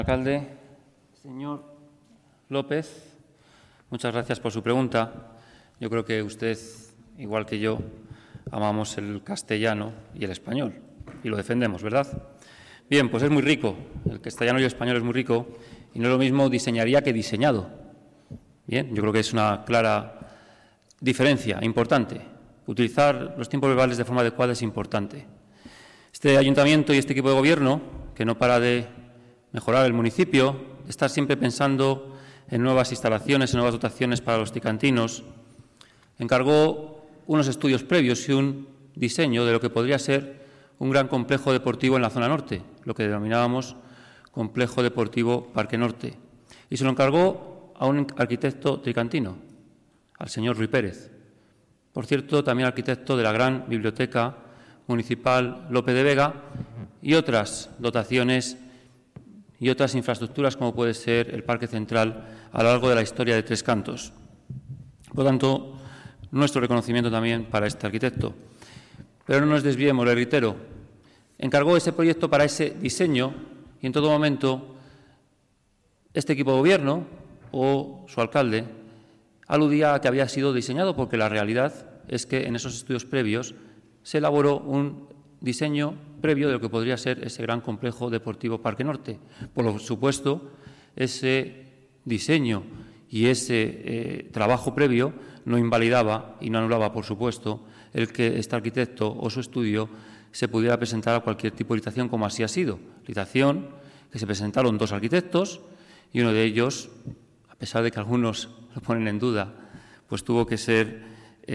Alcalde, señor López, muchas gracias por su pregunta. Yo creo que usted, igual que yo, amamos el castellano y el español y lo defendemos, ¿verdad? Bien, pues es muy rico, el castellano y el español es muy rico y no es lo mismo diseñaría que diseñado. Bien, yo creo que es una clara diferencia importante. Utilizar los tiempos verbales de forma adecuada es importante. Este ayuntamiento y este equipo de gobierno, que no para de mejorar el municipio, de estar siempre pensando en nuevas instalaciones, en nuevas dotaciones para los ticantinos, encargó unos estudios previos y un diseño de lo que podría ser un gran complejo deportivo en la zona norte, lo que denominábamos Complejo Deportivo Parque Norte. Y se lo encargó a un arquitecto tricantino, al señor Ruy Pérez. Por cierto, también arquitecto de la gran Biblioteca Municipal Lope de Vega y otras dotaciones y otras infraestructuras como puede ser el Parque Central a lo largo de la historia de Tres Cantos. Por lo tanto, nuestro reconocimiento también para este arquitecto. Pero no nos desviemos, le reitero, encargó ese proyecto para ese diseño y en todo momento este equipo de gobierno o su alcalde aludía a que había sido diseñado porque la realidad es que en esos estudios previos se elaboró un diseño previo de lo que podría ser ese gran complejo deportivo Parque Norte. Por supuesto, ese diseño y ese trabajo previo no invalidaba y no anulaba, por supuesto, el que este arquitecto o su estudio se pudiera presentar a cualquier tipo de licitación, como así ha sido. Licitación que se presentaron dos arquitectos y uno de ellos, a pesar de que algunos lo ponen en duda, pues tuvo que ser,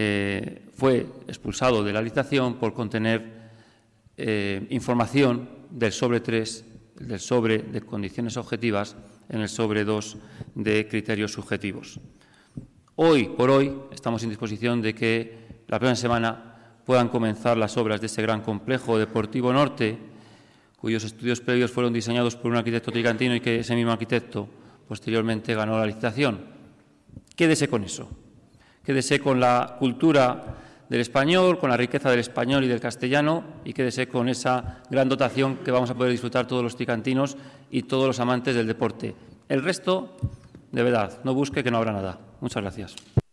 fue expulsado de la licitación por contener información del sobre 3, del sobre de condiciones objetivas, en el sobre 2 de criterios subjetivos. Hoy por hoy estamos en disposición de que la próxima semana puedan comenzar las obras de ese gran complejo deportivo norte, cuyos estudios previos fueron diseñados por un arquitecto tricantino y que ese mismo arquitecto posteriormente ganó la licitación. Quédese con eso, quédese con la cultura del español, con la riqueza del español y del castellano y quédese con esa gran dotación que vamos a poder disfrutar todos los tricantinos y todos los amantes del deporte. El resto, de verdad, no busque que no habrá nada. Muchas gracias.